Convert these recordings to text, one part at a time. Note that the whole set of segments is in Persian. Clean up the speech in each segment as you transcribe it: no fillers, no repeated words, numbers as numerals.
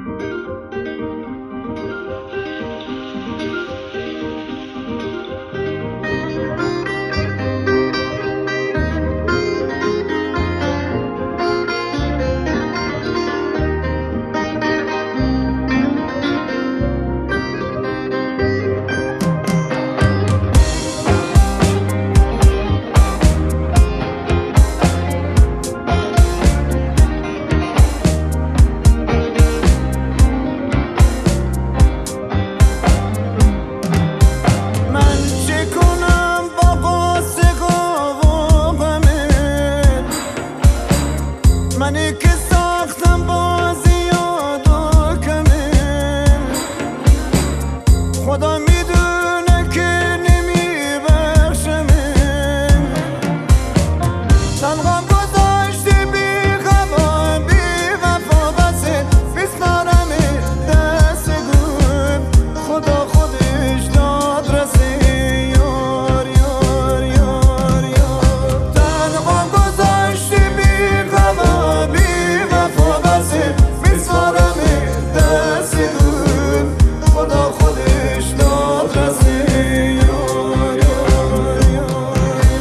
منی که ساختم بازی یاد و کمه، خدا میدونه که نمیبخشمه. تنها گذاشتی بی خبا بی وفا بسه، بسپارم دست گل خدا خودش داد رسه. یار یار یار یار تنها گذاشتی بی خبا بی وفا بسه، بسپارم دست گل خدا خودش داد رسه. یار یار یار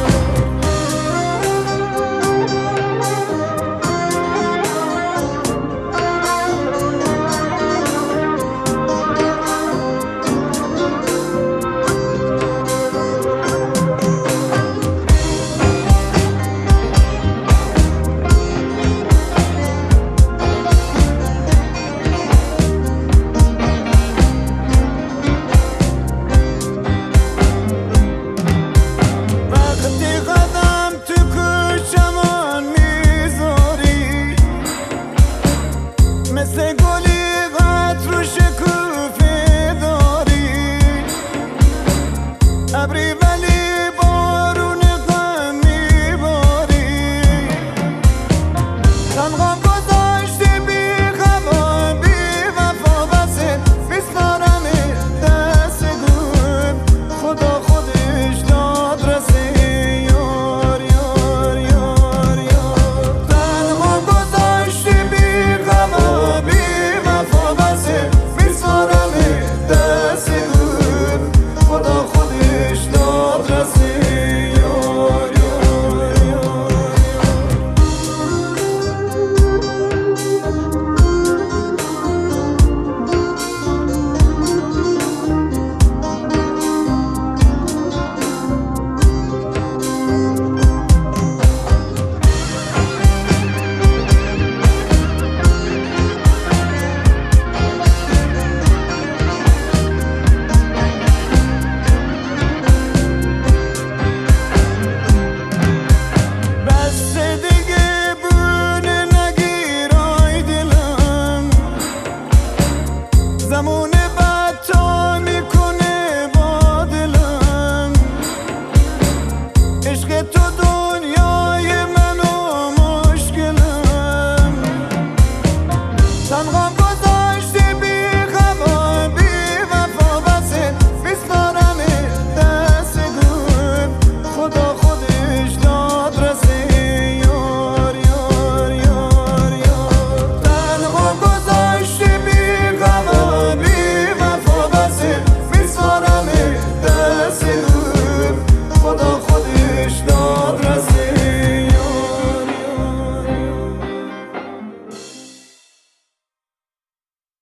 مثل گلی قد رو شکوفه داری، ابری ولی بارون غم میباری. تنها گذاشتی